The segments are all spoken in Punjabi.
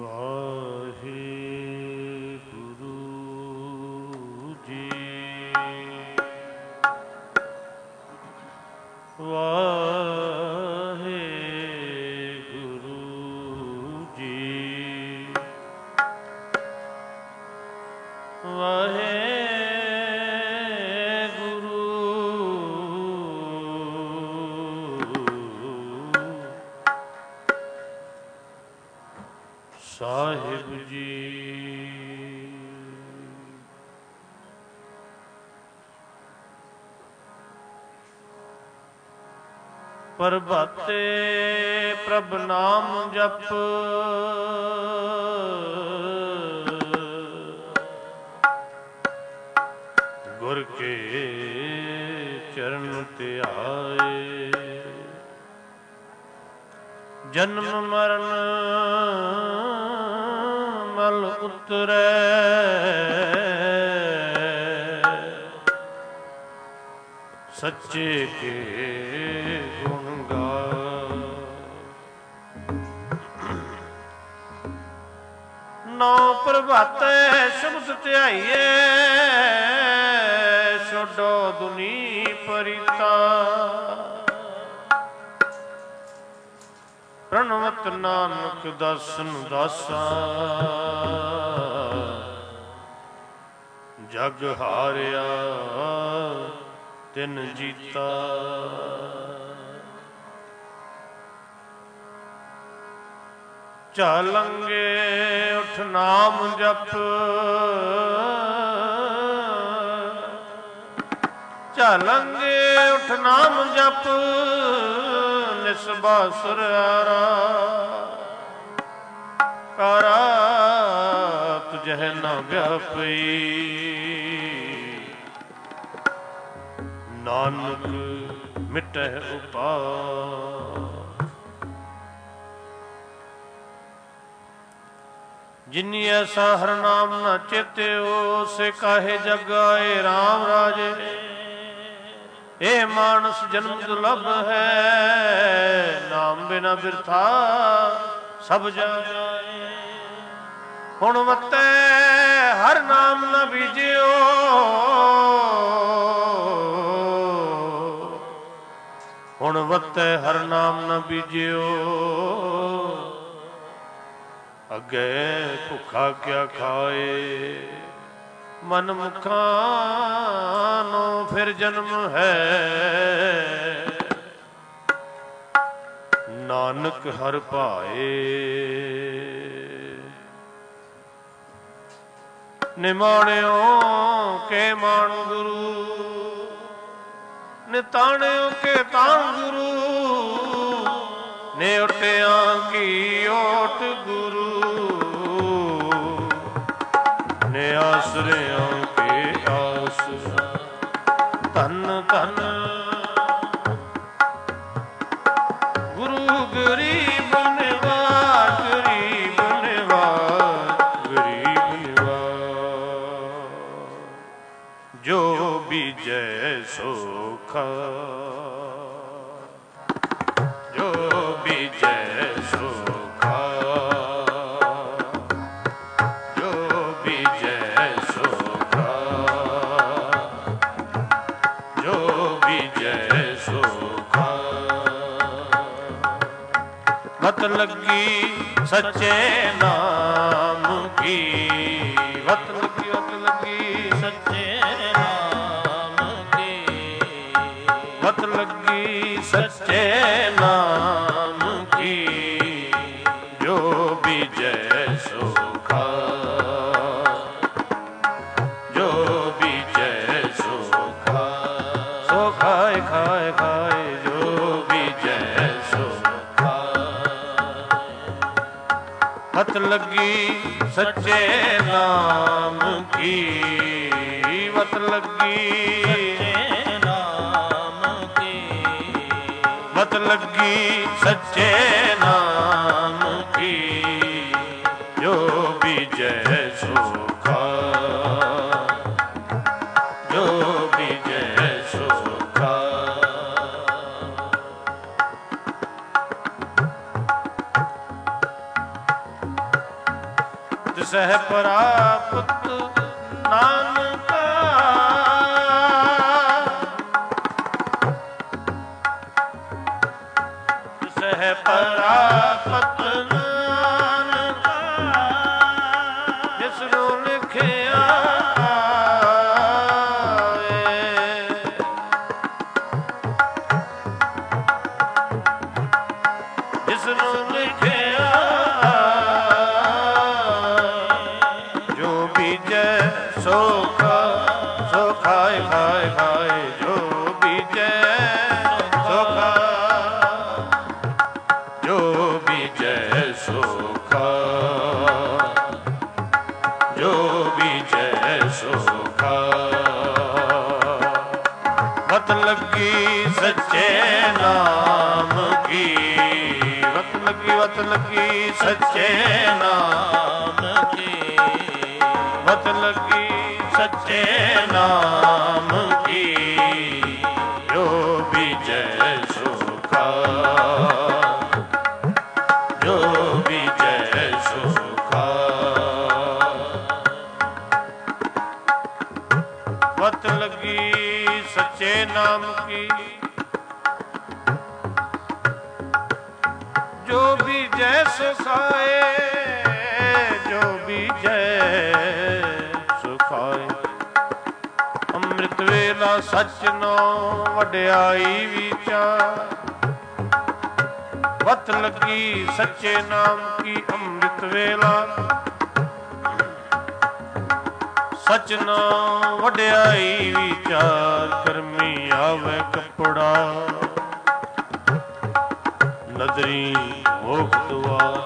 ਵਾਹਿਗੁਰੂ ਜੀ। ਵਾਹਿਗੁਰੂ ਜੀ। ਸਾਹਿਬ ਜੀ। ਪ੍ਰਭਾਤੇ ਪ੍ਰਭ ਨਾਮ ਜਪ, ਗੁਰ ਕੇ ਚਰਨ ਧਿਆਏ। ਜਨਮ ਮਰਨ ਮਲ ਉਤਰੈ, ਸੱਚੇ ਕੇ ਗੁਣ ਗਾ। ਨੌ ਪ੍ਰਭਾਤੇ ਸ਼ਬਦ ਧਿਆਈਏ, ਛੋਡੋ ਦੁਨੀ ਪਰਿਤਾ। ਪ੍ਰਣਵਤ ਨਾਨਕ ਦਾਸਨ ਦਾਸਾ, ਜਗ ਹਾਰਿਆ ਤਿਨ ਜੀਤਾ। ਝਾਲੰਗੇ ਉਠ ਨਾਮ ਜਪ, ਝਾਲੰਗੇ ਉਠ ਨਾਮ ਜਪ। ਨਿਸਬਾ ਸੁਰਾਰਾ ਕਾਰਾ, ਤੁਝਹਿ ਨਾ ਵਿਆਪਈ। ਨਾਨਕ ਮਿਟਹਿ ਉਪਾਅ। ਜਿਨੀ ਐਸਾ ਹਰ ਨਾਮ ਨਾ ਚੇਤਿਓ, ਸੇ ਕਾਹੇ ਜਗ ਆਏ ਰਾਮ ਰਾਜੇ। ਇਹ ਮਾਨਸ ਜਨਮ ਦੁਰਲਭ ਹੈ, ਨਾਮ ਬਿਨਾ ਬਿਰਥਾ ਸਭ ਜਾਏ। ਹੁਣ ਮਤੈ ਹਰ ਨਾਮ ਨਾ ਬੀਜਿਓ, ਹੁਣ ਵੱਤੈ ਹਰ ਨਾਮ ਨਾ ਬੀਜਿਓ। ਅੱਗੇ ਭੁੱਖਾ ਕਿਆ ਖਾਏ, ਮਨ ਮੁਖਾਂ ਨੂੰ ਫਿਰ ਜਨਮ ਹੈ। ਨਾਨਕ ਹਰ ਭਾਏ, ਨਿਮਾਣਿਓ ਕੇ ਮਾਣ ਗੁਰੂ। ਨਿਤਾਣਿਓ ਕੇ ਤਾਣ ਗੁਰੂ, ਨੇ ਓਟਿਆਂ ਕੀ ਓਟ ਗੁਰੂ। ਨੇ ਆਸਰਿਆਂ ਕੇ ਆਸ, ਧਨ ਧਨ ਗੁਰੂ। ਗਰੀਬ ਨਿਵਾਜ, ਗਰੀਬ ਨਿਵਾਜ, ਗਰੀਬ ਨਿਵਾਜ। ਜੋ ਬੀਜੈ ਸੋ ਖਾਇ, ਜੋ ਬੀਜੈ ਸੋ ਵਤ ਲੱਗੀ ਸੱਚੇ ਨਾਮ ਕੀ। ਵਤ ਲੱਗੀ, ਵਤ ਲੱਗੀ ਸੱਚੇ ਨਾਮ ਕੀ। ਵਤ ਲੱਗੀ ਸੱਚੇ ਨਾਮ ਕੀ। ਜੋ ਬੀਜੈ ਸੋ ਖਾਇ, ਜੋ ਬੀਜੈ ਸੋ ਖਾਇ। ਸੋ ਖਾਇ ਖਾਇ ਖਾਇ, ਜੋ ਬੀਜੈ ਸੋ। ਵਤ ਲੱਗੀ ਸੱਚੇ ਨਾਮ ਕੀ। ਵਤ ਲੱਗੀ ਸੱਚੇ ਨਾਮ ਕੀ। ਵਤ ਲੱਗੀ ਸੱਚੇ ਨਾਮ ਕੀ। ਜੋ ਬੀਜੈ ਸੋ ਖਾਇ, ਜੋ ਬੀਜੈ ਸੋ ਖਾਇ। ਤਿਸਹਿ ਪ੍ਰਾਪਤ ਨਾਨਕਾ ਤਿਸਹਿ ਪ੍ਰਾਪਤ ਨਾਨਕਾ ਜਿਸ ਨੂੰ ਲਿਖਿਆ ਜਿਸ ਨੂੰ ਲਿਖਿਆ ਜੋ ਬੀਜੈ ਸੋ ਖਾਏ ਖਾਏ ਖਾਏ ਜੋ ਬੀਜੈ ਸੋ ਖਾਏ ਜੋ ਬੀਜੈ ਸੋ ਖਾਏ ਜੋ ਬੀਜੈ ਸੋ ਖਾਏ ਵਤ ਲੱਗੀ ਸੱਚੇ ਨਾਮ ਕੀ ਵਤ ਲੱਗੀ ਸੱਚੇ ਨਾਮ ਕੀ ਵਤ ਲੱਗੀ ਸੱਚੇ ਨਾਮ ਕੀ ਜੋ ਬੀਜੈ ਸੋ ਖਾਏ ਜੋ ਬੀਜੈ ਸੋ ਖਾਏ ਵਤ ਲੱਗੀ ਸੱਚੇ ਨਾਮ ਕੀ ਜੋ ਬੀਜੈ ਸੋ ਖਾਏ ਜੋ ਬੀਜੈ ਸੋ ਖਾਏ ਅੰਮ੍ਰਿਤ ਵੇਲਾ ਸੱਚ ਨੋ ਵਡਿਆਈ ਵਿਚਾਰ ਵਤ ਲੱਗੀ ਸੱਚੇ ਨਾਮ ਕੀ ਅੰਮ੍ਰਿਤ ਵੇਲਾ ਸਚ ਨੋ ਵਡਿਆਈ ਵਿਚਾਰ ਕਰਮੀ ਆਵੇ ਕੱਪੜਾ ਨਦਰੀ ਮੋਖ ਦੁਆਰ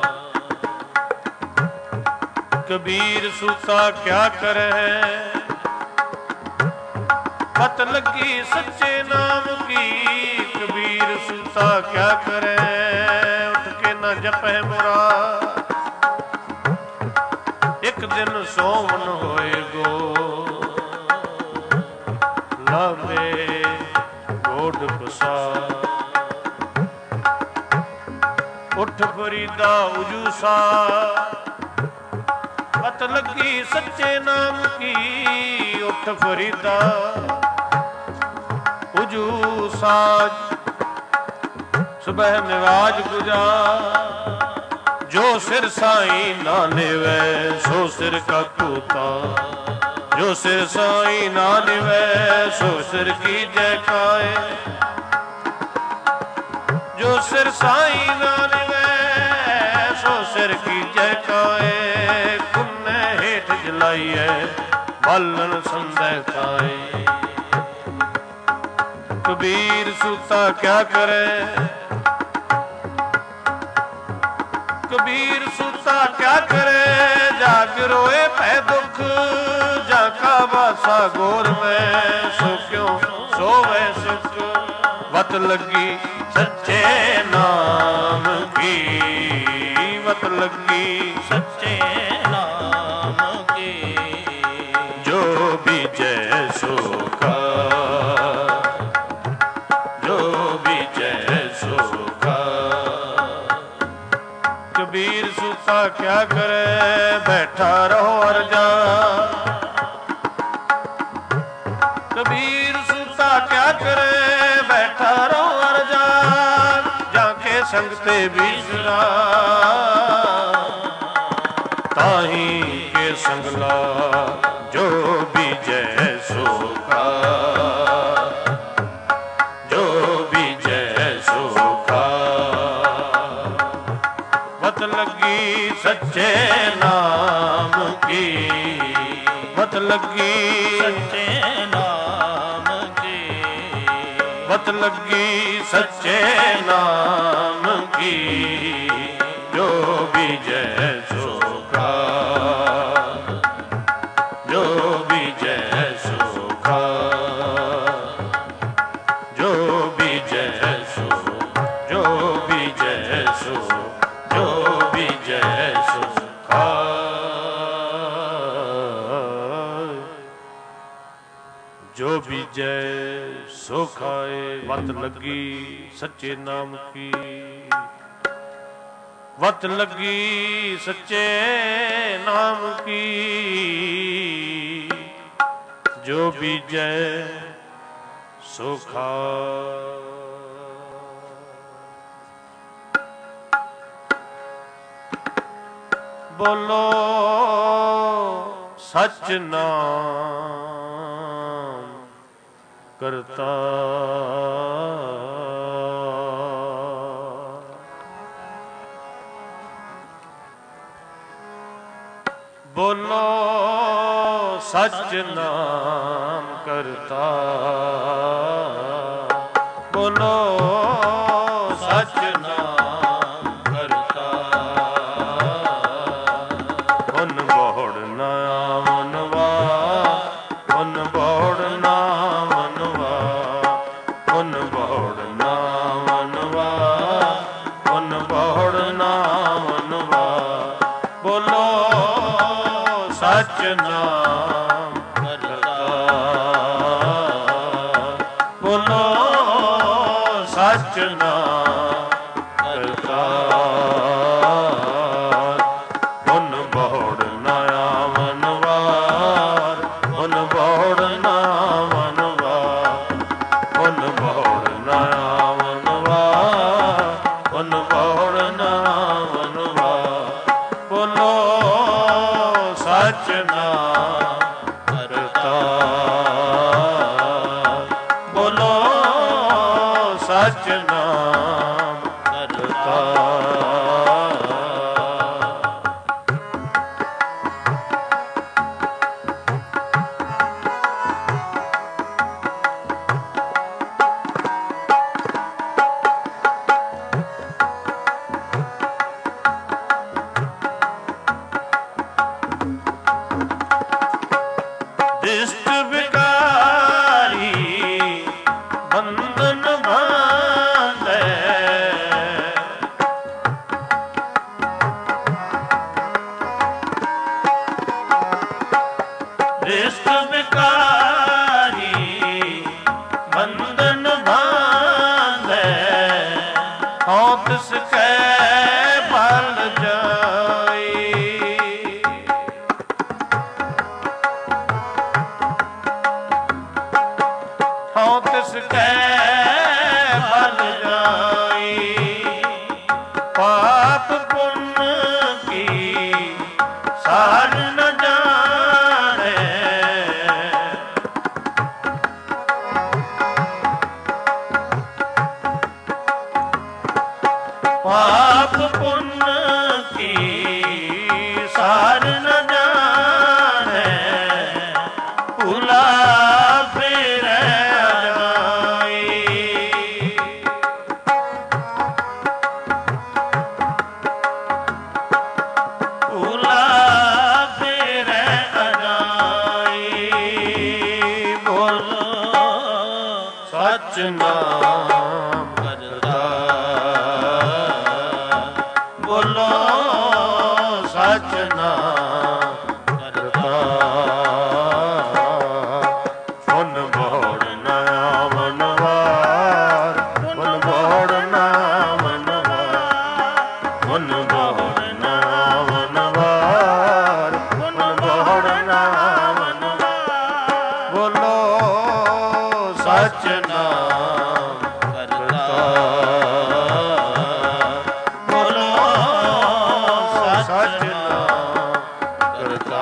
ਕਬੀਰ ਸੂਤਾ ਕਿਆ ਕਰੈ ਵਤ ਲੱਗੀ ਸੱਚੇ ਨਾਮ ਕੀ ਕਬੀਰ ਸੂਤਾ ਕਿਆ ਕਰੈ ਉੱਠ ਕੇ ਨਾ ਜਪੈ ਮੁਰਾਦ ਇੱਕ ਦਿਨ ਸੋਵਨ ਹੋਏ ਗੋ ਲਾਵੇ ਗੋਡ ਪਸਾਰ ਉੱਠ ਫਰੀਦਾ ਉਜੂਸਾ ਵਤ ਲੱਗੀ ਸੱਚੇ ਨਾਮ ਕੀ ਉੱਠ ਫਰੀਦਾ ਉਜੂਸਾ ਸੁਬਹ ਨਿਵਾਜ ਗੁਜਾਰ ਜੋ ਸਿਰ ਸਾਈ ਨਾ ਨਿਵੈ ਸੋ ਸਿਰ ਕਾ ਕੂਤਾ ਜੋ ਸਿਰ ਸਾਈ ਨਾ ਨਿਵੈ ਸੋ ਸਿਰ ਕੀ ਜੈ ਖਾਏ ਜੋ ਸਿਰ ਸਾਈ ਨਾ ਨਿਵੈ ਸੋ ਸਿਰ ਕੀ ਜੈ ਖਾਏ ਕੁੰਨੇ ਹੇਠ ਜਲਾਈਐ ਬਾਲਨ ਸੰਦੈ ਖਾਏ ਕਬੀਰ ਸੂਤਾ ਕਿਆ ਕਰੇ ਕਬੀਰ ਸੂਤਾ ਕਿਆ ਕਰੇ ਜਾਗ ਰੋਏ ਭੈ ਦੁਖ ਜਾ ਕਾ ਵਾਸਾ ਗੋਰ ਮੈਂ ਸੋ ਕਿਉ ਸੋਵੇ ਸੁਖ ਵਤ ਲੱਗੀ ਸੱਚੇ ਨਾਮ ਕੀ ਵਤ ਲੱਗੀ ਸੱਚੇ ਨਾਮ ਕੀ ਜੋ ਬੀਜੈ ਸੋ ਖਾਏ ਜੋ ਬੀਜੈ ਸੋ ਖਾਏ ਕਬੀਰ ਸੂਤਾ ਕਿਆ ਕਰੇ ਬੈਠਾ ਰਹੋ ਅਰਜਾ ਕਬੀਰ ਸੂਤਾ ਕਿਆ ਕਰੇ ਬੈਠਾ ਰਹੋ ਅਰਜਾ ਜਾ ਕੇ ਸੰਗ ਤੇ ਵਿਸਰਾ ਤਾਹੀ ਕੇ ਸੰਗਲਾ ਜੋ ਬੀਜੈ ਸੋ ਖਾਏ ਜੋ ਬੀਜੈ ਸੋ ਖਾਏ ਵਤ ਲੱਗੀ ਸੱਚੇ ਨਾਮ ਕੀ ਵਤ ਲੱਗੀ ਸੱਚੇ ਨਾਮ ਕੀ ਵਤ ਲੱਗੀ ਸੱਚੇ ਨਾਮ ਕੀ ਜੋ ਬੀਜੈ ਸੋ ਖਾਏ ਜੋ ਬੀਜੈ ਸੋ ਖਾਏ ਜੋ ਬੀਜੈ ਸੋ ਜੋ ਬੀਜੈ ਸੋ ਜੋ ਬੀਜੈ ਸੋ ਜੋ ਬੀਜੈ ਸੋ ਖਾਏ ਵਤ ਲੱਗੀ ਸੱਚੇ ਨਾਮ ਕੀ ਵਤ ਲੱਗੀ ਸੱਚੇ ਨਾਮ ਕੀ, ਜੋ ਬੀਜੈ ਸੋ ਖਾਇ। ਬੋਲੋ ਸਚ ਨਾਮ ਕਰਤਾ, ਬੋਲੋ ਸਚ ਨਾਮ ਕਰਤਾ, ਬੋਲੋ ਸਚ ਨਾਮ ਕਰਤਾ। ਹੁਨ ਬਹੁੜ ਨਾ ਮਨਵਾ, ਹੁਨ ਬਹੁੜ ਨਾ ਮਨਵਾ, ਹੁਨ ਬਹੁੜ ਨਾ ਮਨਵਾ, ਹੁਨ ਬਹੁੜ ਨਾ ਮਨਵਾ। ਬੋਲੋ ਸਚ ਨਾਮ ਕਰਤਾ, ਬੋਲੋ ਸਚ ਨਾਮ ਕਰਤਾ। ਹੁਨ ਬਹੁੜ ਨਾ ਮਨਵਾਰ, ਹੁਨ ਬਹੁੜ ਨਾ ਮਨਵਾਰ, ਹੁਨ ਬਹੁੜ ਨਾ ਮਨਵਾਰ, ਹੁਨ ਬਹੁੜ ਨਾ ਮਨਵਾਰ। ਬੋਲੋ ਸਚ ਨਾਮ ਕਰਤਾ, ਬੋਲੋ ਸਚ ਨਾਮ ਕਰਤਾ। ਦਿਸ਼ਟ ਵਿਕਾਰੀ ਬੰਧਨ ਬਾਂਧੈ, ਦਿਸ਼ਟ ਵਿਕਾਰੀ ਬੰਧਨ ਬਾਂਧੈ। ਹਉ ਤਿਸ ਕੈ ਬਲ ਜਾਈ, ਹਉ ਤਿਸ ਕੈ ਬਲ ਜਾਈ। ਪਾਪ ਪੁੰਨ ਕੀ ਸਾਰ ਨ ਜਾਣੈ, ਪਾਪ ਪੁੰਨ ਕੀ ਸਾਰ ਨ ਜਾਣੈ। ਭੁਲਾ ਫਿਰੈ ਅਜਾਈ, ਭੁਲਾ ਫਿਰੈ ਅਜਾਈ। ਬੋਲੋ ਸਚ ਨਾਮ ਕਰਤਾ, ਬੋਲੋ ਸਚ ਨਾਮ ਕਰਤਾ। ਹੁਨ ਬਹੁੜ ਨਾ ਮਨਵਾਰ, ਹੁਨ ਬਹੁੜ ਨਾ ਮਨਵਾਰ, ਹੁਨ ਬਹੁੜ ਨਾ ਮਨਵਾਰ, ਹੁਨ ਬਹੁੜ ਨਾ ਮਨਵਾਰ। ਬੋਲੋ ਸਚ ਨਾਮ ਕਰਤਾ, ਬੋਲੋ ਸਚ ਨਾਮ ਕਰਤਾ।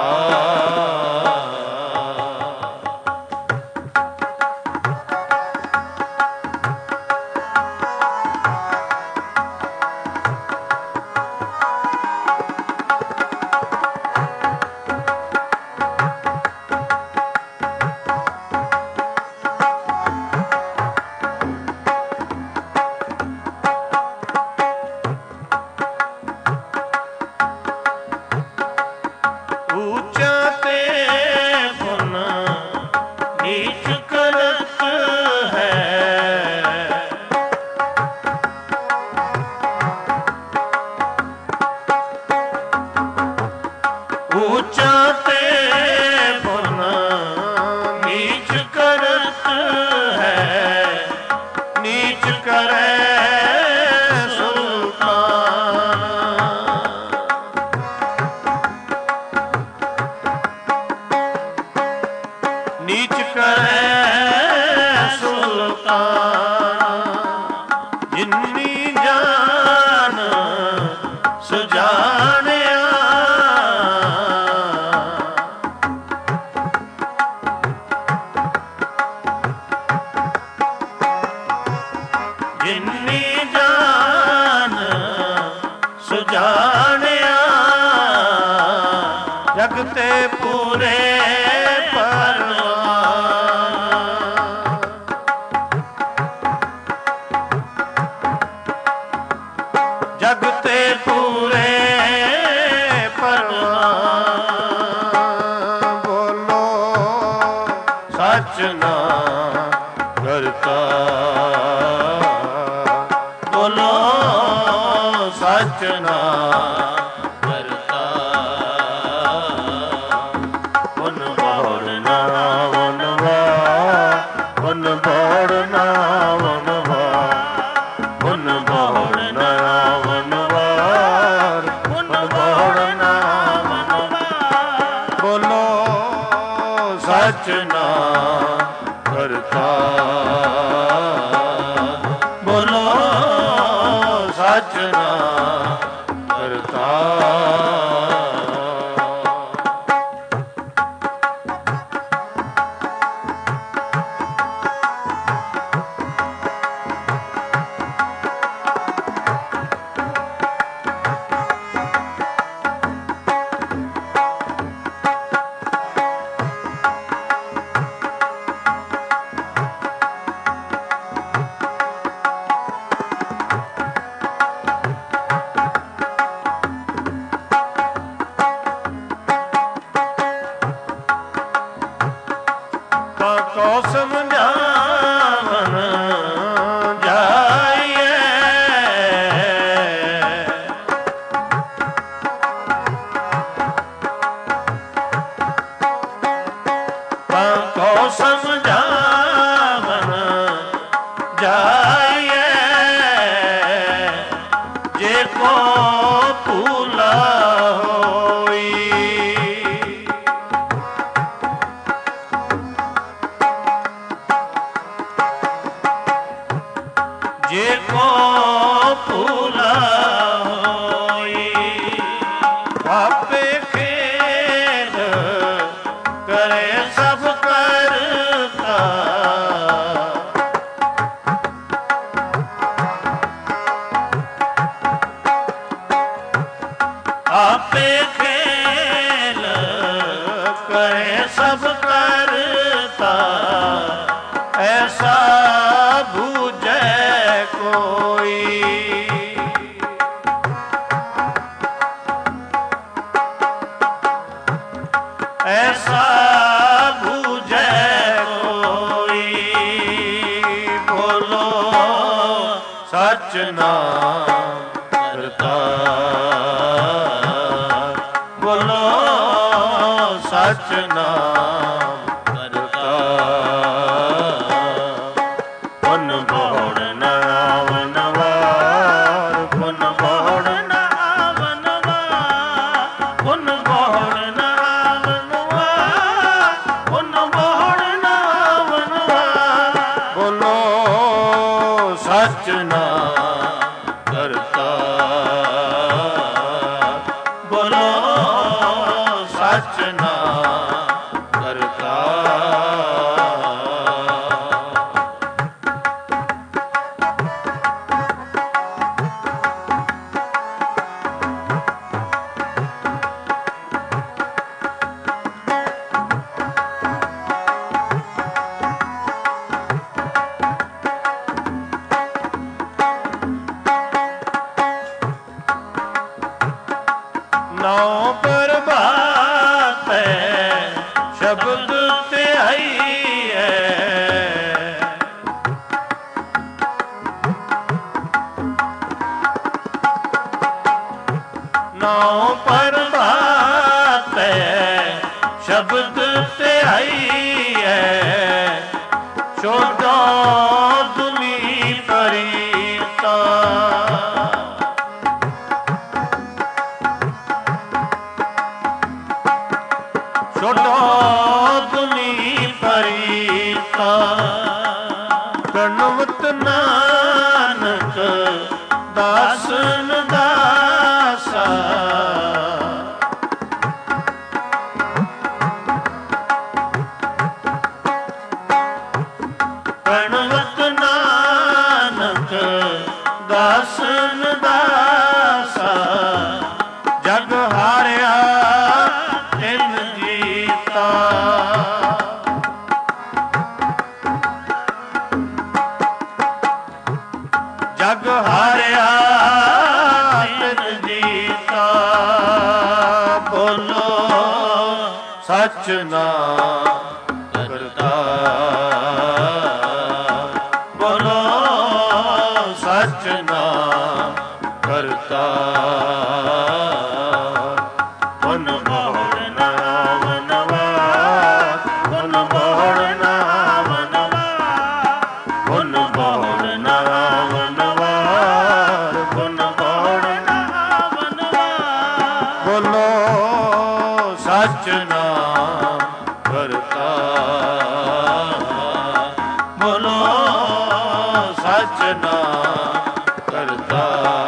करे सुल्तान, ਸੁਜਾਣਿਆ ਜਿਨੀ ਜਾਨ ਸੁਜਾਣਿਆ ਜਗ ਤੇ ਪੂਰੇ ਜਗ ਤੇ ਪੂਰੇ ਪਰਵਾਨ ਬੋਲੋ ਸੱਚ ਨਾਮ ਕਰਤਾ ਬੋਲੋ ਸੱਚ ਨਾਮ ਕਰਤਾ ਬਨ ਬੋੜਨਾ ਬਨ ਵਾ ਬਨ ਬੋੜਨਾ ਬਨ ਵਾ ਬਨ ਬੋੜਨਾ ਸੱਚ ਨਾਮ ਕਰਤਾ ਬੋਲੋ ਸੱਚ ਨਾਮ ਕਰਤਾ ਕੋ ਸਮਝਾਵਨ ਜਾਈਏ ਕੋ ਸਮਝਾਵਨ ਜਾਈਏ ਜੇ ਕੋ ਭੂਲਾ ਜੇ ਕੋ ਭੂਲਾ ਹੋਈ ਆਪੇ ਖੇਦ ਕਰੇ ਸਭ ਕਰਤਾ ਆਪੇ ਖੇਲ ਕਰੇ ਸਭ ਕਰਤਾ ਐਸਾ ਬੂਝੈ ਕੋਈ ਐਸਾ ਬੂਝੈ ਕੋਈ ਬੋਲੋ ਸੱਚ ਨਾਮ ਕਰਤਾ ਬੋਲੋ ਸੱਚ ਨਾਮ ਕਰਤਾ ਪੁਨ ਬੋੜਨਾ ਆਵਨ ਵਾਰ ਪੁਨ ਬੋੜਨਾ ਆਵਨ ਵਾਰ ਪੁਨ ਬੋੜਨਾ ਆਵਨ ਵਾਰ ਪੁਨ ਬੋੜਨਾ ਆਵਨ ਵਾਰ ਬੋਲੋ ਸੱਚ ਨਾਮ ਕਰਤਾ ਬੋਲੋ ਸੱਚ ਨਾਮ ਕਰਤਾ ਨੌ ਪ੍ਰਭਾਤ ਸ਼ਬਦ ਧਿਆਈ ਹੈ ਨੌ ਪ੍ਰਭਾਤ ਸ਼ਬਦ ਧਿਆਈ ਹੈ ਛੋਟੋ ਦੁਨੀ ਪਰੀਤਾ ਛੋਟੋ ਦੁਨੀ ਪਰੀਤਾ ਗਣਵਤ ਨਾਨਕ ਦਾਸਨ ਦਾਸਾ ਬੋਲੋ ਸੱਚ ਨਾਮ ਕਰਤਾ, ਬੋਲੋ ਸੱਚ ਨਾਮ ਕਰਤਾ। ਮਨ ਮੋੜ ਨਾਮ ਨਵਾਜ, ਮਨ ਮੋੜ ਨਾਮ ਨਵਾਜ, ਮਨ ਮੋੜ ਨਾਮ ਨਵਾਜ, ਮਨ ਮੋੜ ਨਾਮ ਨਵਾਜ। ਬੋਲੋ ਸੱਚ ਨਾਮ ਕਰਤਾ, ਬੋਲੋ ਸੱਚ ਨਾਮ ਕਰਤਾ,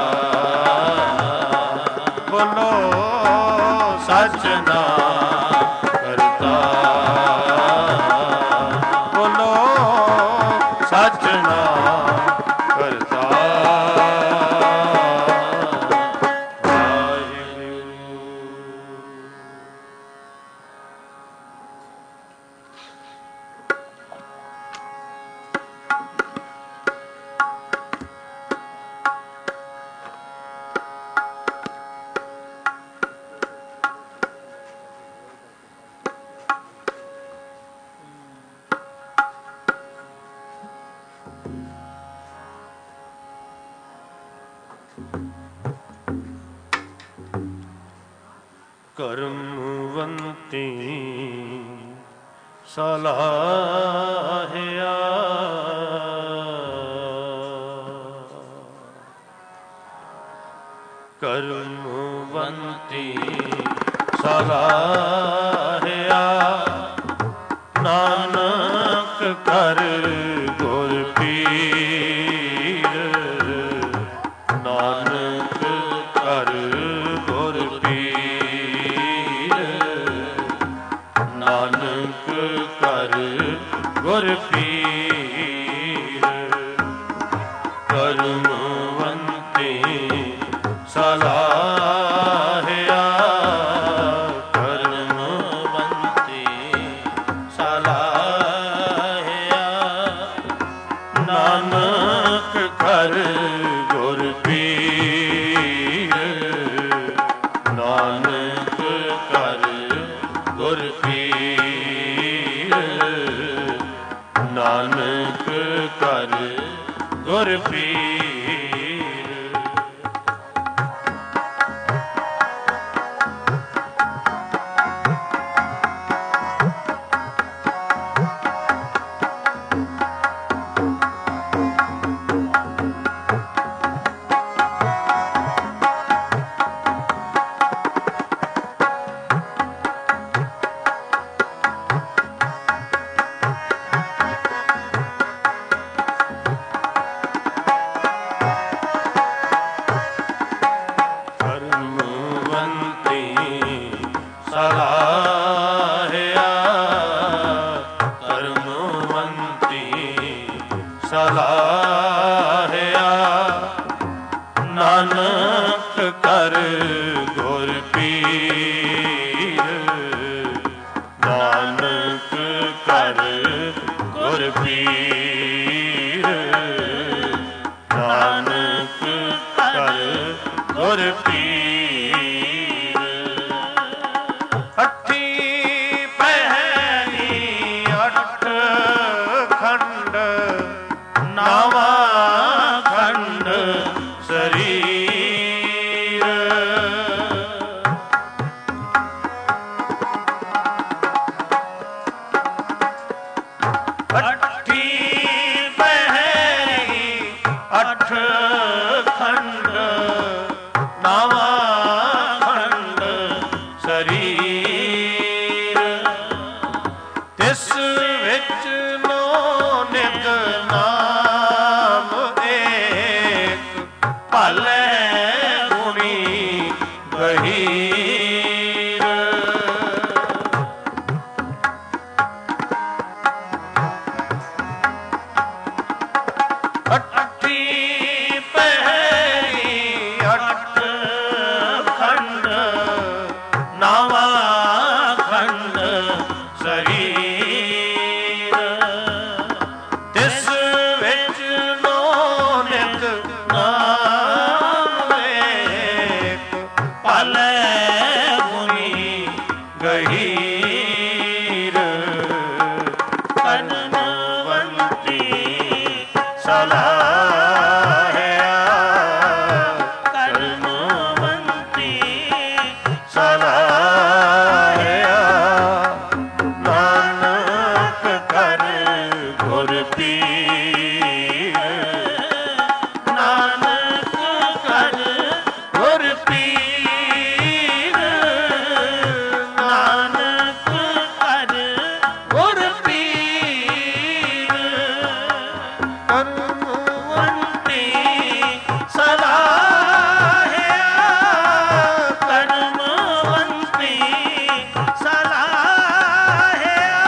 ਬੋਲੋ ਸੱਚ ਨਾਮ ਕਰਤਾ, ਬੋਲੋ ਸੱਚ ਨਾਮ ਕਰਤਾ। ਕਰਮਵੰਤੀ ਸਲਾਹਿਆ, ਕਰਮਵੰਤੀ ਸਲਾਹਿਆ, ਨਾਨਕ ਕਰ ਗੁਰ ਪੀਰ, ਨਾਨਕ ਕਰ ਗੁਰ ਪੀਰ, ਨਾਨਕ ਕਰ ਗੁਰ ਪੀਰ। ਕਰਮਵੰਤੀ ਸਲਾਹਿਆ, ਕਰਮਵੰਤੀ ਸਲਾਹਿਆ, ਨਾਨਕ ਕਰ ਗੁਰ ਪੀਰ, ਨਾਨਕ ਕਰ ਗੁਰ ਪੀਰ, ਨਾਨਕ ਕਰ ਗੁਰ ਪੀਰ। ਸਲਾਹਿਆ, ਕਰਮਵੰਤੀ ਸਲਾਹਿਆ, ਨਾਨਕ ਕਰ ਗੁਰ ਪੀਰ, ਨਾਨਕ ਕਰ ਗੁਰ ਪੀਰ, ਨਾਨਕ ਕਰ ਗੁਰ ਪੀਰ। ਨਾਵਾਂ ਖੰਡ ਸਰੀਰ, ਅੱਠੀ ਪਹਿਰੀ ਅੱਠ ਖੰਡ, ਨਾਵਾਂ ਖੰਡ ਸਰੀਰ। ਤਿਸ ਵਿੱਚ ਨੋ ਨਿਤ ਨਾਮ ਏਕ, ਭਲੇ ਗੁਣੀ ਗਹੀਰ। ਅੱਠੀ ਪਹਿਰੀ ਅੱਠ ਖੰਡ, ਨਾਵਾਂ ਖੰਡ ਸਰੀਰ। ਤਿਸ ਵਿੱਚ ਨੋ ਨਿਤ ਨਾਮ ਏਕ, ਭਲੇ ਗੁਨੀ ਗਹੀਰ ਕਰਨਵੰਤੀ ਸਲਾਹਿਆ ਕਰਨਵੰਤੀ ਸਲਾਹਿਆ ਨਾਨਕ ਕਰ ਗੁਰ ਪੀਰ ਨਾਨਕ ਕਰ ਗੁਰ ਪੀਰ ਨਾਨਕ ਕਰ ਗੁਰ ਪੀਰ ਕਰਮਵੰਤੀ ਸਲਾਹਿਆ ਕਰਮਵੰਤੀ ਸਲਾਹਿਆ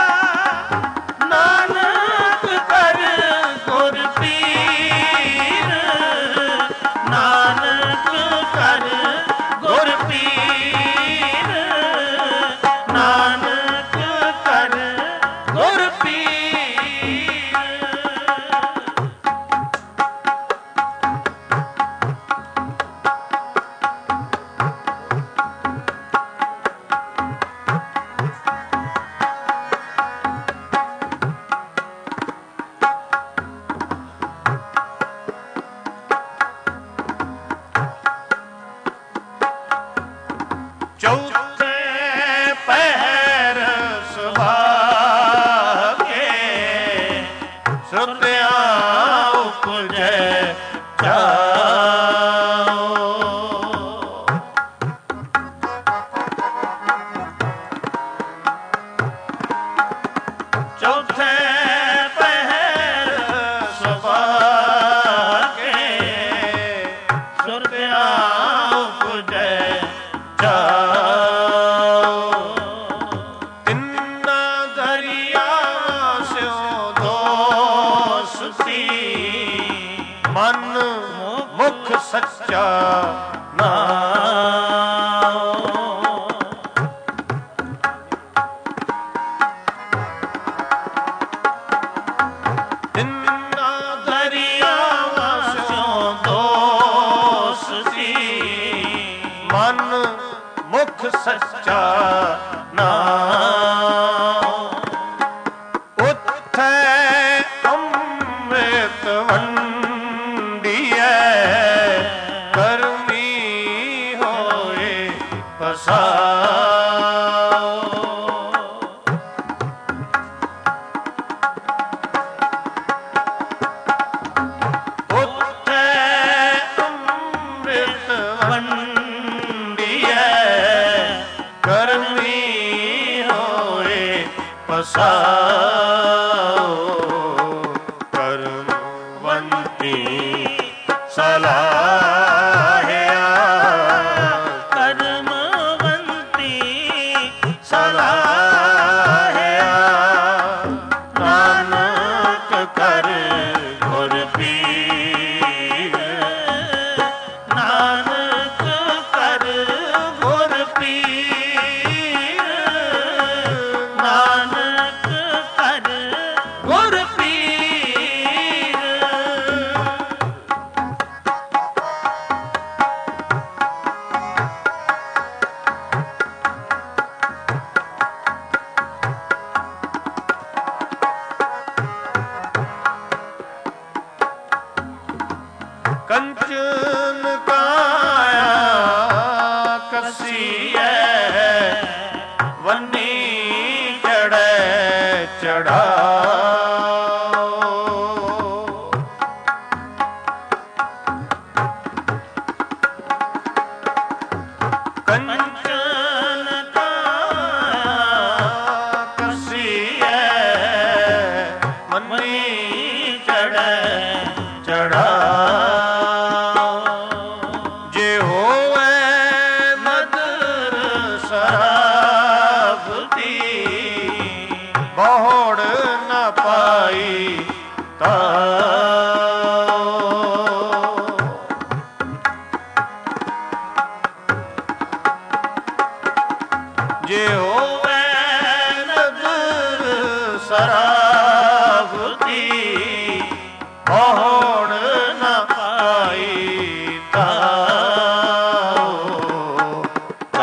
ਨਾਨਕ ਕਰ ਗੁਰ ਪੀਰ ਨਾਨਕ ਕਰ ਗੁਰ ਪੀਰ ਨਾਨਕ ਕਰ ਗੁਰ ਪੀਰ ਚੌਥੇ ਪਹਿਰ ਸੁਭਾਗੇ ਸੁਤਿਆ ਉਪਜੈ ਜਾਓ ਚੌਥੇ ਪਹਿਰ ਸੁਭਾਗੇ ਸੁਤਿਆ ਉਪਜੈ ਤਿੰਨਾ ਦਰਿਆਵਾਂ ਸਿਓ ਦੋਸਤੀ ਮਨ ਮੁਖ ਸੱਚਾ ਨਾਮ ਤਿੰਨਾ ਦਰਿਆਵਾਂ ਸਿਓ ਦੋਸਤੀ ਮਨ ਮੁਖ ਸੱਚਾ ਨਾਮ ਉੱਥੇ ਅੰਮ੍ਰਿਤ ਵੰਡੀਐ ਕਰਮੀ ਹੋਏ ਪਸਾਓ ਉੱਥੇ ਅੰਮ੍ਰਿਤ ਵੰਡੀਐ ਕਰਮੀ ਹੋਏ ਪਸਾਓ ਕਰਮਵੰਤੀ ਸਲਾਹਿਆ ਕਰਮਵੰਤੀ ਸਲਾਹਿਆ ਨਾਨਕ ਕਰ ਗੁਰ ਪੀਰ ਨਾਨਕ ਕਰ ਗੁਰ ਪੀਰ ਨਾਨਕ ਕਰ ਗੁਰ ਪੀਰ ਕੰਚਨ ਕਾਇਆ ਕਸੀਐ ਵੰਨੀ ਚੜੈ ਚੜਾਓ ਕੰਚਨ ਕਾਇਆ ਕਸੀਐ ਵੰਨੀ ਚੜੈ ਚੜਾਓ ਜੇ ਹੋਵੇ ਮਦਰ ਸਰਾਬਤੀ ਬਹੁੜ ਨ ਪਾਈ ਤਾਓ ਜੇ ਹੋਵੇ ਨਦਰ ਸਰਾਬਤੀ ਬਹੁੜ ਨ ਪਾਈ ਤਾਓ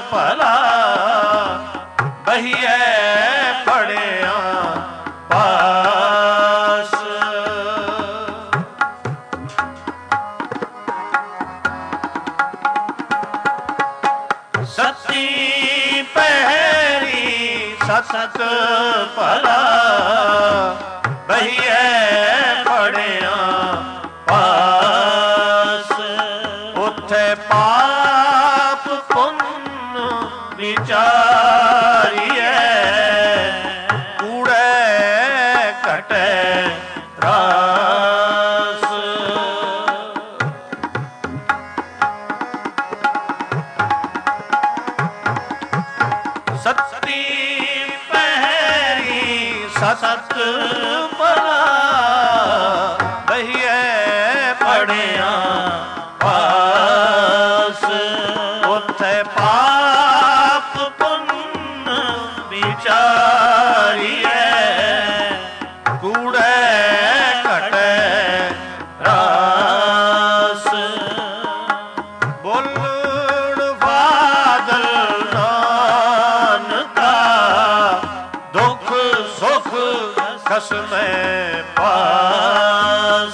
ਭਲਾ ਬਹੀਐ ਪੜਿਆ ਪਾਸ। ਸਤੀ ਪਹਿਰੀ ਸਤ ਭਲਾ ਬਹੀਐ ਪੜਿਆ ਪਾਸ। ਉਥੇ ਪਾਪ ਪੁੰਨ ਵਿਚਾਰੀਐ ਕੂੜੈ ਘਟੈ ਰਾਸ। ਸਤੀ ਪਹਿਰੀ ਸਤ ਭਲਾ ਬਹੀਐ ਪੜਿਆ ਪਾਸ। ਉਥੇ ਪਾਪ ਪੁੰਨ ਵਿਚਾਰੀਐ ਕੂੜੈ ਘਟੈ ਰਾਸ। ਬੋਲਣ ਬਾਦਲ ਨਾਨਕਾ ਦੁਖ ਸੁਖ ਖਸਮੈ ਪਾਸ।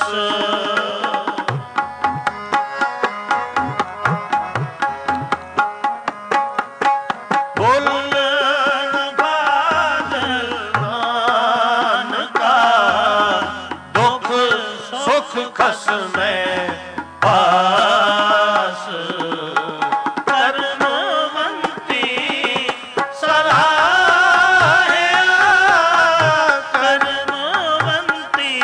ਖਸਮੈ ਪਾਸ। ਕਰਮਵੰਤੀ ਸਲਾਹਿਆ ਕਰਮਵੰਤੀ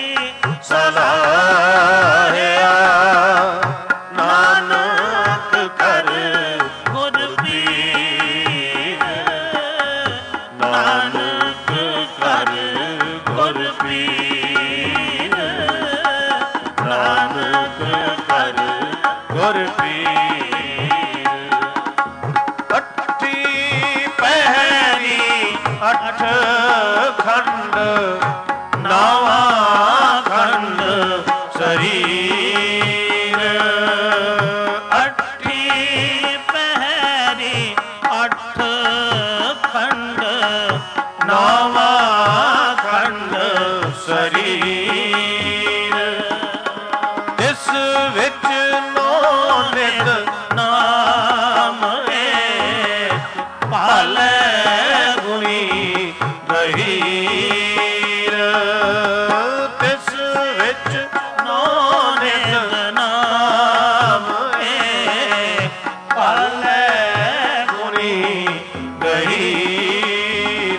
ਸਲਾਹਿਆ ਨਾਨਕ ਕਰ ਗੁਰ ਪੀਰ। ਨਾਨਕ ਕਰ ਗੁਰ ਪੀਰ। ਨਾਨਕ ਕਰ ਗੁਰ ਪੀਰ। ਅੱਠੀ ਪਹਿਰੀ ਅੱਠ ਖੰਡ ਨਾਵਾਂ ਖੰਡ ਸਰੀਰ। ਅੱਠੀ ਪਹਿਰੀ ਅੱਠ ਖੰਡ ਨਾਵਾਂ ਖੰਡ ਸਰੀਰ। ਇਸ ਵਿੱਚ ਨੋ ਨਿਤ ਨਾਮ ਏਕ ਭਾਲੈ ਗੁਣੀ ਗਹੀਰ। ਤਿਸ ਵਿੱਚ ਨੋ ਨਿਤ ਨਾਮ ਏਕ ਭਾਲੈ ਗੁਣੀ ਗਹੀਰ।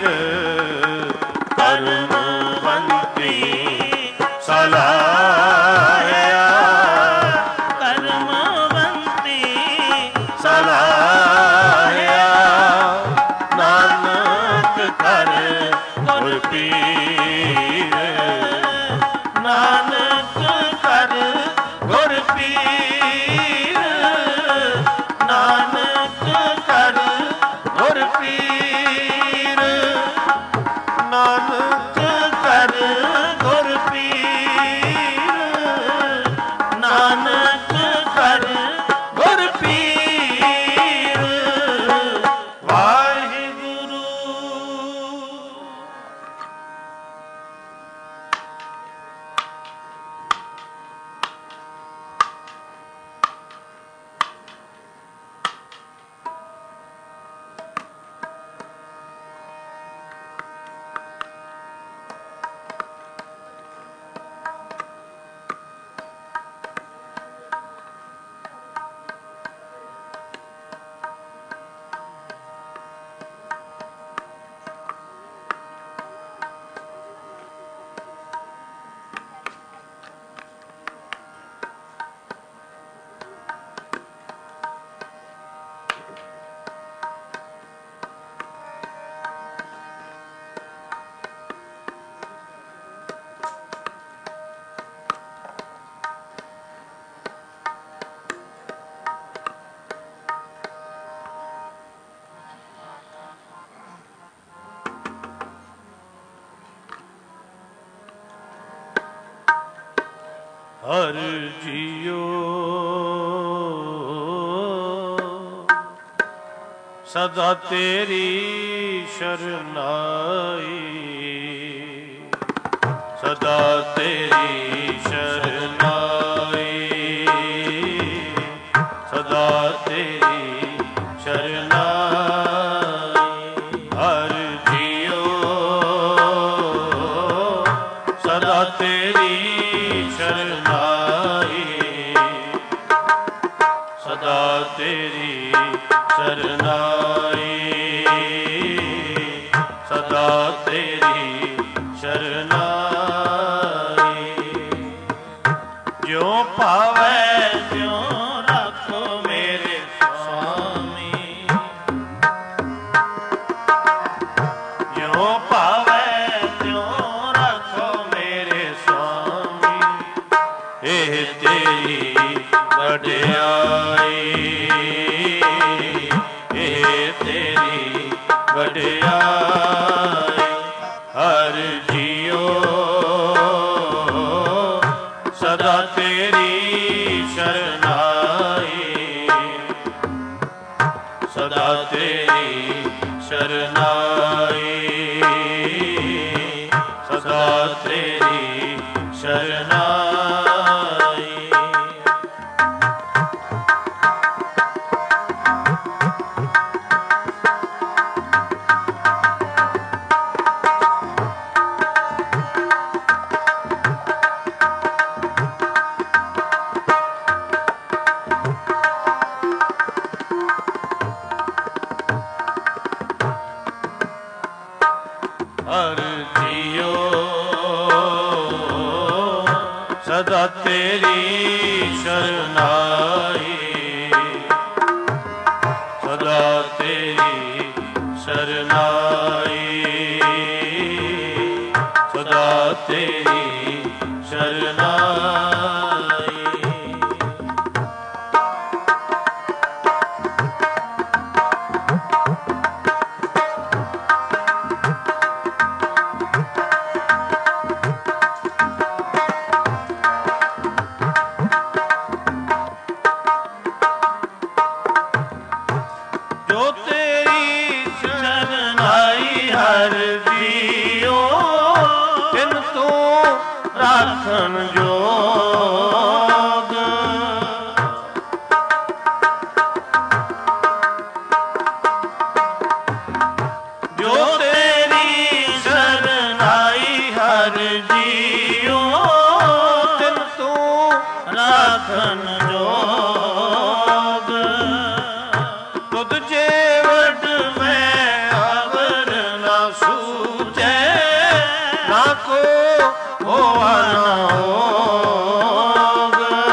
ਕਰਮਵੰਤੀ ਸਲਾਹਿਆ ਕਰਮਵੰਤੀ ਸਲਾਹਿਆ ਨਾਨਕ ਕਰ ਗੁਰ ਪੀਰ। ਨਾਨਕ ਕਰ ਗੁਰ ਪੀਰ। ਨਾਨਕ ਕਰ ਗੁਰ ਪੀਰ। ਨਾਨਕ ਕਰ ਗੁਰ ਪੀਰ। ਨਾਨਕ ਕਰ ਗੁਰ ਪੀਰ। ਵਾਹਿਗੁਰੂ। ਹਰ ਜੀਓ ਸਦਾ ਤੇਰੀ ਸ਼ਰਨਾਈ, ਸਦਾ ਤੇਰੀ ਸ਼ਰਨਾਈ, ਸਦਾ ਤੇਰੀ ਸ਼ਰਨਾਈ। ਹਰ ਜੀਓ ਸਦਾ ਤੇਰੀ ਸ਼ਰਨਾਈ, ਸਦਾ ਤੇਰੀ ਸ਼ਰਨਾਈ, ਸਦਾ ਤੇਰੀ ਸ਼ਰਨਾਈ। ਜਿਉ ਭਾਵੈ ਤਿਉ ਰੱਖੋ ਮੇਰੇ ਸੁਆਮੀ, ਜਿਉ ਭਾਵੈ ਤਿਉ ਰੱਖੋ ਮੇਰੇ ਸੁਆਮੀ। ਇਹ ਤੇਰੀ ਵਡਿਆਈ, ਇਹ ਤੇਰੀ ਵਡਿਆਈ। ਹਰ ਜੀਓ ਸਦਾ ਤੇਰੀ ਸ਼ਰਨਾਈ, ਸਦਾ ਤੇਰੀ ਸ਼ਰਨਾਈ, ਸਦਾ ਤੇਰੀ ਸ਼ਰਨਾਈ। ਹਰ ਜੀਓ ਸਦਾ ਤੇਰੀ ਸ਼ਰਨਾਈ, ਸਦਾ ਤੇਰੀ ਸ਼ਰਨਾਈ, ਸਦਾ ਤੇਰੀ ਸ਼ਰਨਾਈ। ਜੋ ਤੇਰੀ ਸ਼ਰਨਾਈ ਹਰ ਜੀਓ, ਤਿਨ ਤੂੰ ਰਾਖਣ ਜੋਗ। ਜੋ ਤੇਰੀ ਸ਼ਰਨਾਈ ਹਰ ਜੀਓ, ਤਿਨ ਤੂੰ ਰਾਖਣ ਜੋਗ। ਤੁਧ ਜੇ ਵਡ ਮੈਂ ਅਵਰ ਨਾ ਸੂਝੈ, ਨਾ ਕੋ ਹੋਆ ਨਾ ਹੋਗ।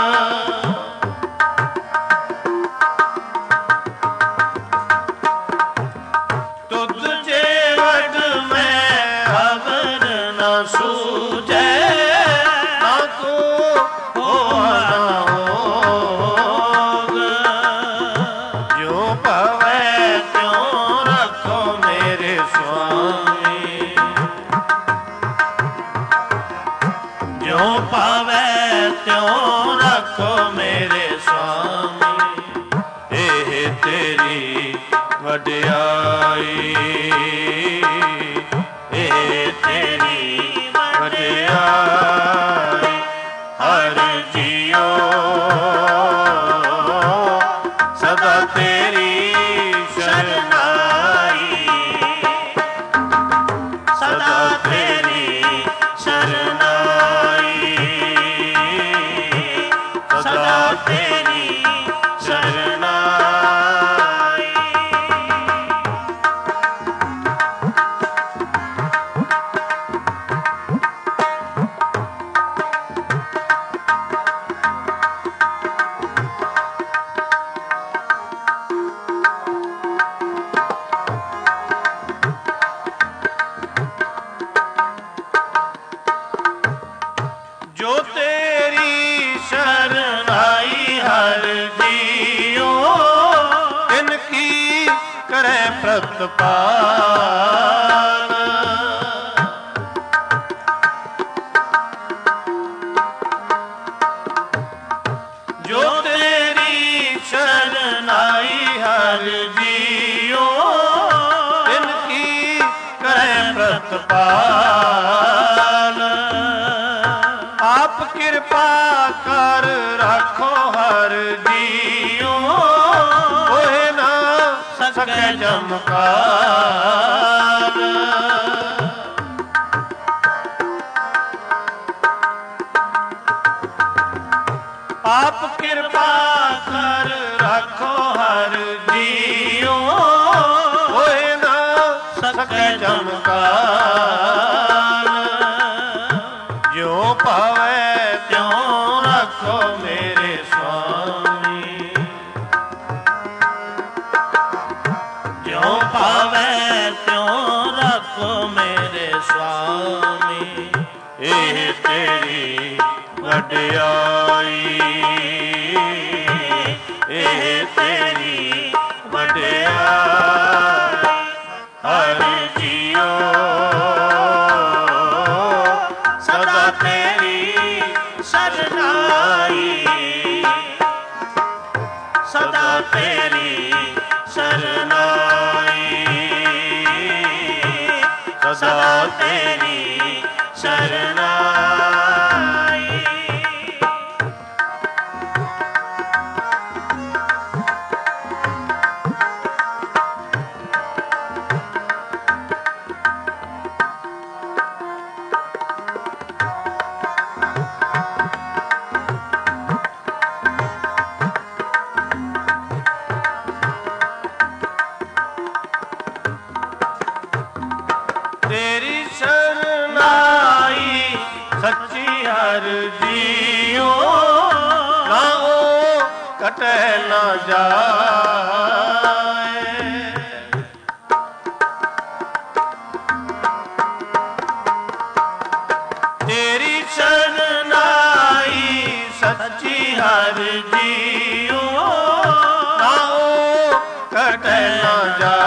ਤੁਧ ਜੇ ਵਡ ਮੈਂ ਅਵਰ ਨਾ ਸੂਝੈ, ਨਾ ਕੋ ਹੋਆ ਨਾ ਹੋਗ। ਜਿਉ ਭਾਵੈ ਤਿਉ ਰੱਖੋ ਮੇਰੇ ਸੁਆਮੀ, ਜਿਉ ਭਾਵੈ ਤਿਉ ਰੱਖੋ ਮੇਰੇ ਸੁਆਮੀ। ਇਹ ਤੇਰੀ ਵਡਿਆਈ, ਇਹ ਤੇਰੀ ਵਡਿਆਈ। ਹਰ ਜੀਓ ਸਦਾ ਤੇਰੀ ਸ਼ਰਨਾਈ, ਸਦਾ ਤੇਰੀ ਸ਼ਰਨਾਈ, ਸਦਾ ਤੇਰੀ ਸ਼ਰਨਾਈ। ਜੋ ਤੇਰੀ ਸ਼ਰਨਾਈ ਹਰ ਜੀਓ, ਤਿਨ ਕੀ ਕਰੈ ਪ੍ਰਤਪਾਲ। ਜੋ ਤੇਰੀ ਸ਼ਰਨਾਈ ਹਰ ਜੀਓ, ਸਤਪਾਲ। ਆਪ ਕਿਰਪਾ ਕਰ ਰੱਖੋ ਹਰ ਜੀਓ, ਹੋਏ ਨਾ ਸਕੈ ਜਮਕਾਲ। ਆਪ ਕਿਰਪਾ ਕਰ ਰੱਖੋ ਹਰ ਜੀਓ, ਹੋਏ ਨਾ ਸਕੈ ਜਮਕਾਲ। ਜਿਉ ਭਾਵੈ ਤਿਉ ਰੱਖੋ ਮੇਰੇ ਸੁਆਮੀ, ਜਿਉ ਭਾਵੈ ਤਿਉ ਰੱਖੋ ਮੇਰੇ ਸੁਆਮੀ। ਇਹ ਤੇਰੀ ਵਡਿਆਈ, ਇਹ ਤੇਰੀ ਵਡਿਆਈ। ਹਰ ਜੀਓ ਸਦਾ ਤੇਰੀ ਸਰਨਾਈ, ਸਦਾ ਤੇਰੀ ਸਰਨਾਈ, ਸਦਾ ਤੇਰੀ ਸਰਨਾਈ। ਤੇਰੀ ਸਰਨਾਈ ਸੱਚੀ ਹਰ ਜੀਓ, ਨਾ ਉਹ ਕਟੈ ਨਾ ਜਾਏ। ਤੇਰੀ ਸਰਨਾਈ ਸੱਚੀ ਹਰ ਜੀਓ, ਨਾ ਉਹ ਕਟੈ ਨਾ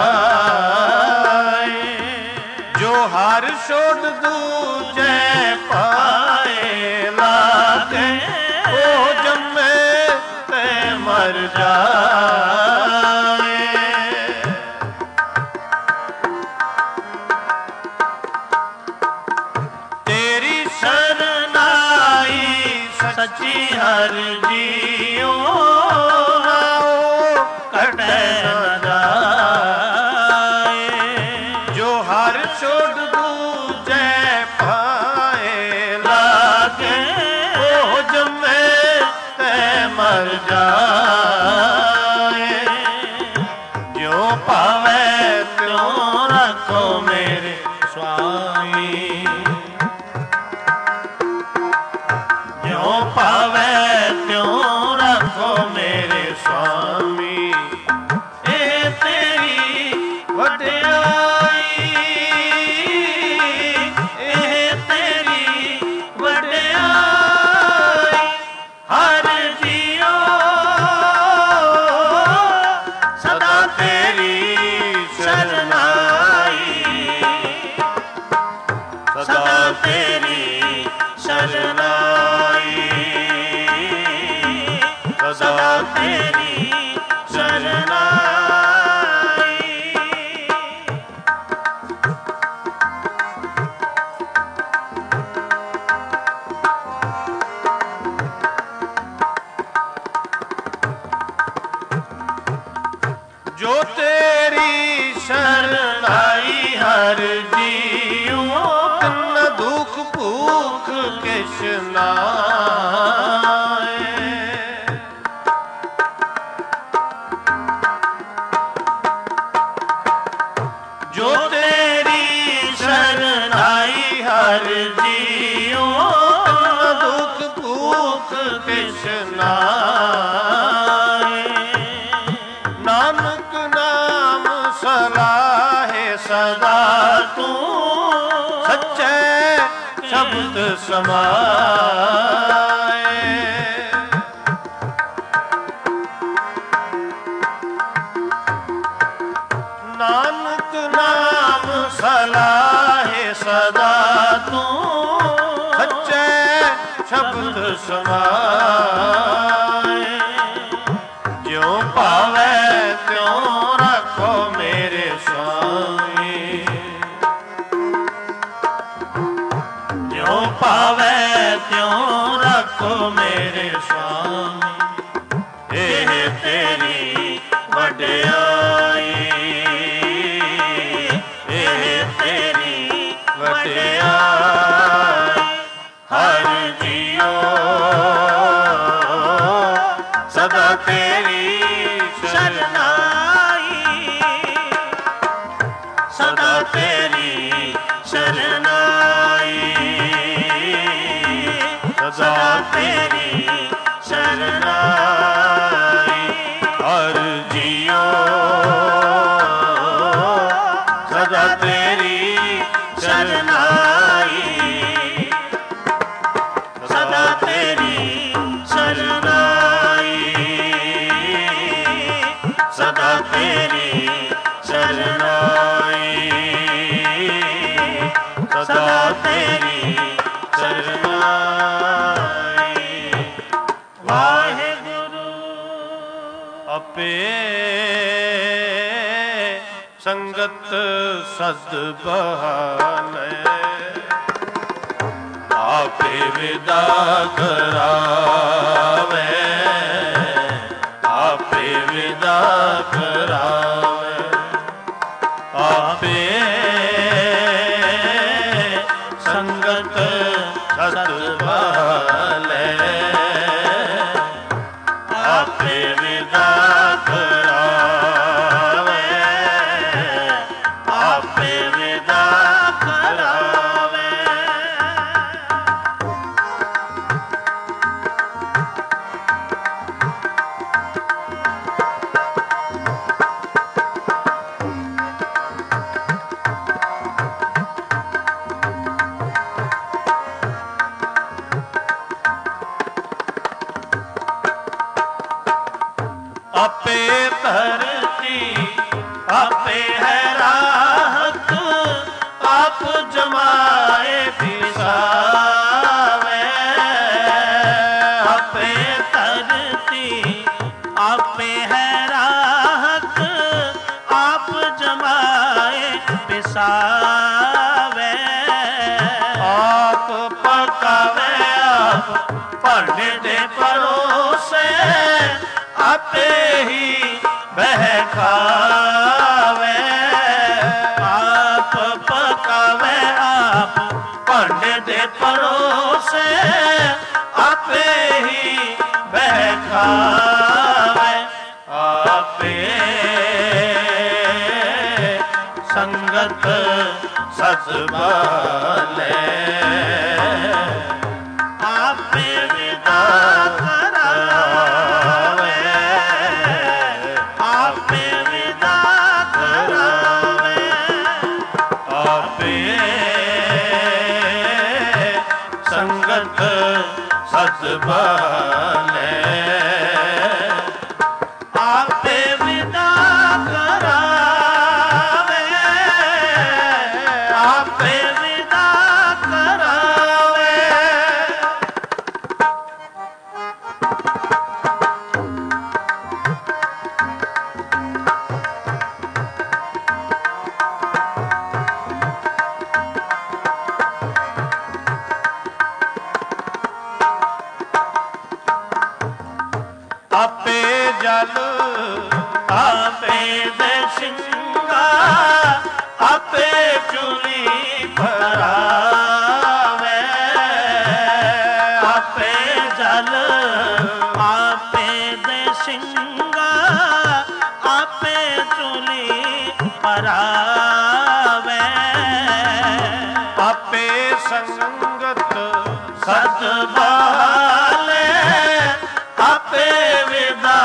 ਜਾਏ। ਜੋ ਹਰ ਛੋੜ ਦੂਜੇ ਪਾਏ ਲਾਗੇ, ਉਹ ਜੰਮੇ ਤੇ ਮਰ ਜਾਏ। ਤੇਰੀ ਸਰਨਾਈ ਸੱਚੀ ਹਰ ਜੀਓ, ਨਾ ਉਹ ਕਟੈ ਨਾ ਜਾਏ। ਜੋ ਹਰ ਛੋੜ ਦੂਜੇ ਪਾਏ ਲਾਗੇ, ਉਹ ਜੰਮੇ ਤੇ ਮਰ ਜਾਏ। ਜਿਉ ਭਾਵੈ ਤਿਉ ਰੱਖੋ ਮੇਰੇ ਸੁਆਮੀ, ਜਿਉ ਭਾਵੈ ਤਿਉ ਰੱਖੋ ਮੇਰੇ ਸੁਆਮੀ। ਇਹ ਤੇਰੀ ਵਡਿਆਈ, ਇਹ ਤੇਰੀ ਵਡਿਆਈ। ਹਰ ਜੀਓ ਸਦਾ ਤੇਰੀ ਸਰਨਾਈ, ਸਦਾ ਤੇਰੀ ਸਰਨਾਈ, ਸਦਾ ਤੇਰੀ ਸਰਨਾਈ। ਜੋ ਤੇਰੀ ਸਰਨਾਈ ਹਰ ਜੀਉ, ਤਿਨ ਦੁਖ ਭੂਖ ਕਿਛ ਨਾਏ। ਜੋ ਤੇਰੀ ਸਰਨਾਈ ਹਰ ਜੀਉ, ਤਿਨ ਦੁਖ ਭੂਖ ਕਿਛ ਨਾਏ। ਨਾਨਕ ਨਾਮ ਸਲਾਹੇ ਸਦਾ ਤੂੰ, ਸੱਚੇ ਸ਼ਬਦ ਸਮਾਏ। ਨਾਨਕ ਨਾਮ ਸਲਾਹੇ ਸਦਾ ਤੂੰ, ਸੱਚੇ ਸ਼ਬਦ ਸਮਾਏ। ਜਿਉ ਭਾਵੈ ਤਿਉ ਰੱਖੋ ਮੇਰੇ ਸੁਆਮੀ, ਸੁਆਮੀ, ਇਹ ਤੇਰੀ ਵਡਿਆਈ, ਇਹ ਤੇਰੀ ਵਡਿਆਈ। ਹਰ ਜੀਓ ਸਦਾ ਤੇਰੀ ਸ਼ਰਨਾਈ, ਸਦਾ ਤੇਰੀ ਸ਼ਰਨਾਈ, ਸਦਾ ਤੇਰੀ ਸ਼ਰਨਾਈ। ਹਰ ਜੀਓ ਸਦਾ ਤੇਰੀ ਸ਼ਰਨਾਈ, ਸਦਾ ਤੇਰੀ ਸ਼ਰਨਾਈ, ਸਦਾ ਤੇਰੀ ਸ਼ਰਨਾਈ, ਸਦਾ ਤੇਰੀ ਸ਼ਰਨਾਈ। ਵਾਹਿਗੁਰੂ ਆਪੇ ਸੰਗਤ ਸਦ ਬਹਾਲੇ, ਆਪੇ ਵਿਦਾ ਕਰਾਵੇ, ਆਪੇ ਵਿਦਾ ਕਰਾਵੇ, ਆਪੇ ਸੰਗਤ ਸਦ ਬਹਾਲੇ, ਆਪੇ ਵਿਦਾ ਕਰਾਵੇ, ਆਪੇ ਵਿਦਾ ਕਰਾਵੇ। ਆਪੇ ਧਰਤੀ ਆਪੇ ਹੈ ਰਾਹਤ, ਆਪ ਜਮਾਏ ਫਿਸਾਵੇ, ਆਪੇ ਧਰਤੀ ਆਪੇ ਹੈ ਰਾਹਤ, ਆਪ ਜਮਾਏ ਫਿਸਾਵੇ, ਆਪ ਪਕਾਵੇ, ਆਪ ਭਾਂਡੇ ਦੇ ਪਰੋਸੇ, ਆਪੇ ਹੀ ਬਹਿਕਾਵੇ, ਆਪ ਪਕਾਵੇ, ਆਪ ਭਾਂਡੇ ਦੇ ਪਰੋਸੇ, ਆਪੇ ਹੀ ਬਹਿਕਾਵੇ, ਆਪੇ ਸੰਗਤ ਸਦ ਬਾਲੇ, ਆਪੇ ਵਿਦਾ ਕਰਾਵੇ, ਆਪੇ ਵਿਦਾ ਕਰਾਵੇ, ਆਪੇ ਸੰਗਤ ਸਦ ਬਾਲੇ, ਆਪੇ ਵਿਦਾ ਕਰਾਵੇ, ਆਪੇ ਵਿਦਾ ਕਰਾਵੇ। ਆਪੇ ਜਲ ਆਪੇ ਦੇ ਸਿੰਘਾ, ਆਪੇ ਚੁਲੀ ਭਰਾਵੇ, ਆਪੇ ਜਲ ਆਪੇ ਦੇ ਸਿੰਘਾ, ਆਪੇ ਚੁਲੀ ਭਰਾਵੇ, ਆਪੇ ਸੰਗਤ ਸਦ ਬਾਲੇ, ਆਪੇ ਵਿਦਾ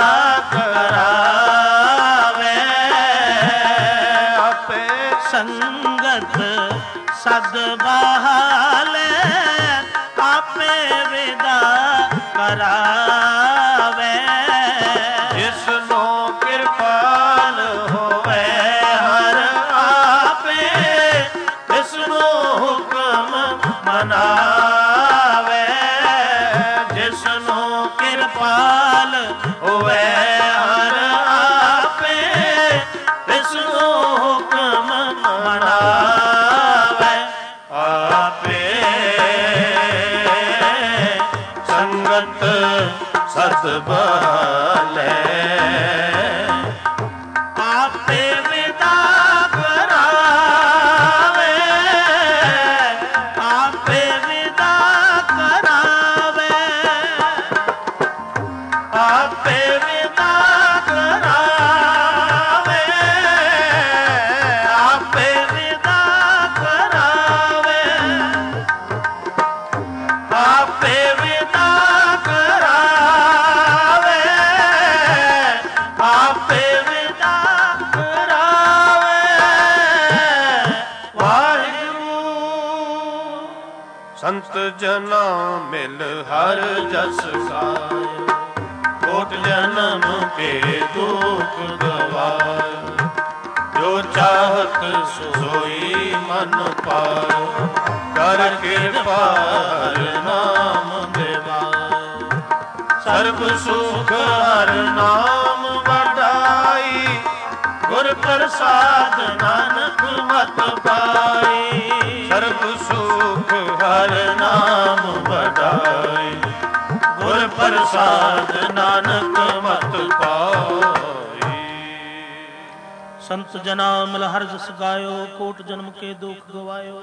ਕਰਾਵੇ, ਆਪੇ ਸੰਗਤ ਸਦ ਬਾਲੇ, ਆਪੇ ਵਿਦਾ ਕਰਾਵੇ, ਜਿਸ ਨੂੰ ਕਿਰਪਾਲ ਹੋਵੇ ਹਰ ਆਪੇ, ਜਿਸ ਨੂੰ ਹੁਕਮ ਮਨਾਵੇ, ਜਿਸ ਨੂੰ ਕਿਰਪਾਲ ਹੋਵੇ ਹਰ ਆਪੇ, ਜਿਸ ਨੂੰ ਹੁਕਮ ਮਨਾਵੇ, ਆਪੇ ਸੰਗ ਮਤ ਸਤ ਬਾਲੇ ਆਪੇ ਵਿਦਾ ਕਰਾਵੇ ਆਪੇ ਵਿਦਾ ਕਰਾਵੇ ਆਪੇ ਵਿਦਾ ਕਰਾਵੇ ਆਪੇ ਵਿਦਾ ਕਰਾਵੇ ਆਪੇ ਵਿਦਾ ਕਰਾਵੇ ਆਪੇ ਵਿਦਾ ਕਰਾਵੇ ਵਾਹਿਗੁਰੂ ਸੰਤ ਜਨਾ ਮਿਲ ਹਰ ਜਸ ਗਾਏ ਕੋਟ ਜਨਮ ਕੇ ਦੁਖ ਗਵਾਏ ਜੋ ਚਾਹਤ ਸੋਈ ਮਨ ਪਾਏ ਕਰ ਕਿਰਪਾ ਹਰ ਨਾਮ ਦੇਵਾਏ ਸਰਬ ਸੁਖ ਹਰ ਨਾਮ ਵਡਾਈ ਗੁਰ ਪ੍ਰਸਾਦ ਨਾਨਕ ਮਤ ਪਾਈ ਸਰਬ ਸੁਖ ਹਰ ਨਾਮ ਵਡਾਈ ਗੁਰ ਪ੍ਰਸਾਦ ਨਾਨਕ ਮਤ ਪਾਈ ਸੰਤ ਜਨਾ ਮਿਲ ਹਰ ਜਸ ਗਾਇਓ ਕੋਟ ਜਨਮ ਕੇ ਦੁਖ ਗਵਾਇਓ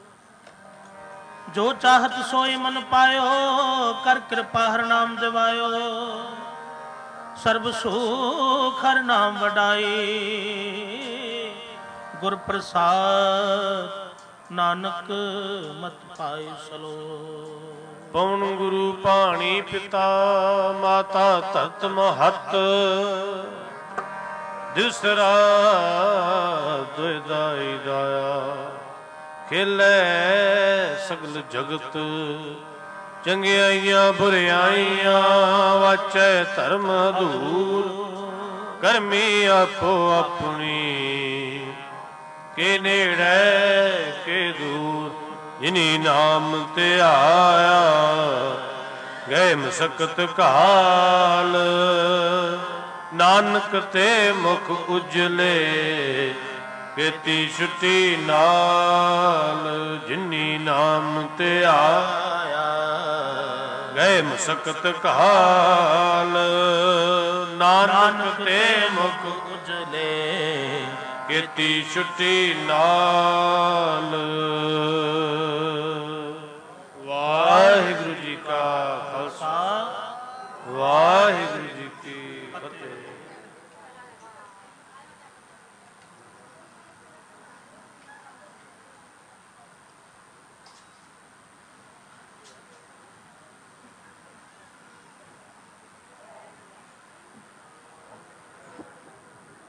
ਜੋ ਚਾਹਤ ਸੋਈ ਮਨ ਪਾਇਓ ਕਰ ਕਿਰਪਾ ਹਰ ਨਾਮ ਦਿਵਾਇਓ ਸਰਬ ਸੁਖ ਹਰ ਨਾਮ ਵਡਾਈ ਗੁਰ ਪ੍ਰਸਾਦ ਨਾਨਕ ਮਤ ਪਾਏ ਸਲੋ ਪਵਨ ਗੁਰੂ ਪਾਣੀ ਪਿਤਾ ਮਾਤਾ ਧਰਤ ਮਹਤ ਦੂਸਰਾ ਦੁਇਦਾਈ ਦਾਇਆ ਖੇਲੇ ਸਗਲ ਜਗਤ ਚੰਗਿਆਈਆਂ ਬੁਰਿਆਈਆਂ ਵਾਚੈ ਧਰਮ ਦੂਰ ਕਰਮੀ ਆਪੋ ਆਪਣੀ ਕੇ ਨੇੜੇ ਕੇ ਦੂਰ ਜਿਨੀ ਨਾਮ ਤੇ ਆਇਆ ਗਏ ਮਸਕਤ ਕਾਲ ਨਾਨਕ ਤੇ ਮੁਖ ਉਜਲੇ ਕੀਤੀ ਛੁੱਟੀ ਨਾਲ ਜਿਨੀ ਨਾਮ ਤੇ ਆਇਆ ਗਏ ਮਸਕਤ ਕਾਲ ਨਾਨਕ ਤੇ ਮੁਖ ਉਜਲੇ ਕੀਤੀ ਛੁੱਟੀ ਨਾਲ ਵਾਹਿਗੁਰੂ ਜੀ ਕਾ ਖਾਲਸਾ ਵਾਹਿਗੁਰੂ